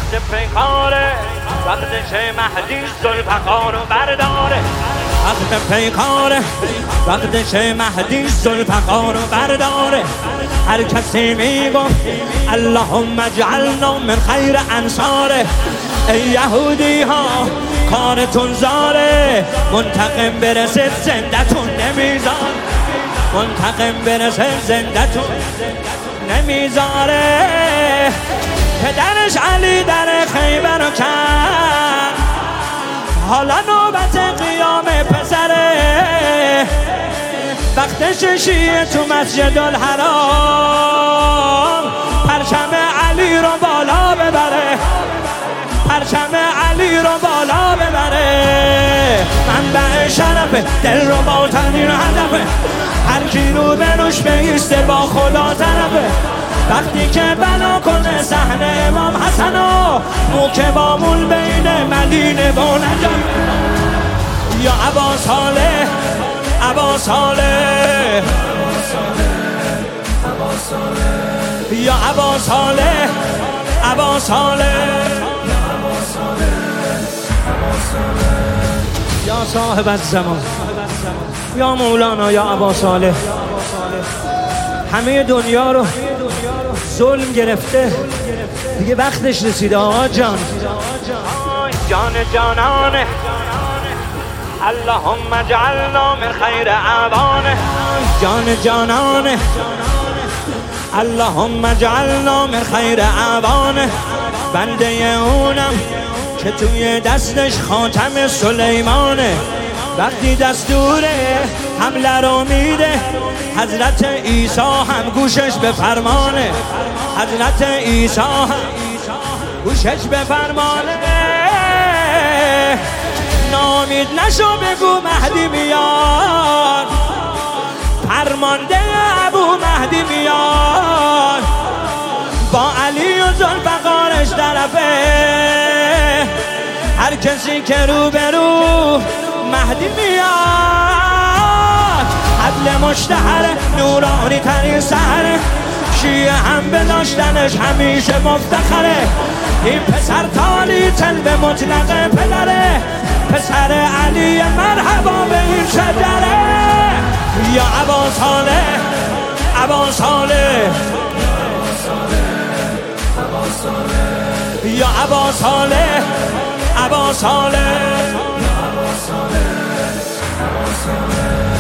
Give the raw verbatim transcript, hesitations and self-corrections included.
وقت پیکاره، وقت چه مهدی ذوالفقار رو برداره. وقت پیکاره، وقت چه مهدی ذوالفقار رو برداره. هر کسی میگفت اللهم اجعلنا من خیر انصاره. ای یهودی ها کارتون زاره، منتقم برسه زندتون نمیذاره. منتقم برسه زندتون نمیذاره. پدرش علی در خیبر رو کرد، حالا نوبت قیام پسره. وقتش شیعه تو مسجد الحرام پرچم علی رو بالا ببره. پرچم علی رو بالا ببره. منبع شرفه، دل رو با تنین هدفه. هر کی رو به روش بیسته با خدا طرفه. وقتی که بنا کنه صحن امام حسن و موکه بامون بین مدینه و نجف. یا ابا صالح، ابا صالح، یا ابا صالح، ابا صالح، یا صاحب الزمان، یا مولانا، یا ابا صالح. همه دنیا رو ظلم گرفته، دیگه وقتش رسیده آقا جان. جان جانانه، اللهم اجعلنا من خیر اعوانه. جان جانانه، اللهم اجعلنا من خیر اعوانه. بنده اونم که توی دستش خاتم سلیمانه. وقتی دستور حمله رو میده حضرت عیسی هم گوشش به فرمانه. حضرت عیسی هم گوشش به فرمانه. نامید نشو بگو مهدی میاد، فرمانده ابو مهدی میاد. با علی و ذوالفقارش طرفه. هر کسی که رو به رو مهدی میاد. عدل مشتهر نورانی ترین سحره. شیعه هم به داشتنش همیشه مفتخره. این پسر تالی طلب مطلق پدره. پسر علی مرحبا به این شجره. یا ابا صالح، ابا صالح، یا ابا صالح، ابا صالح.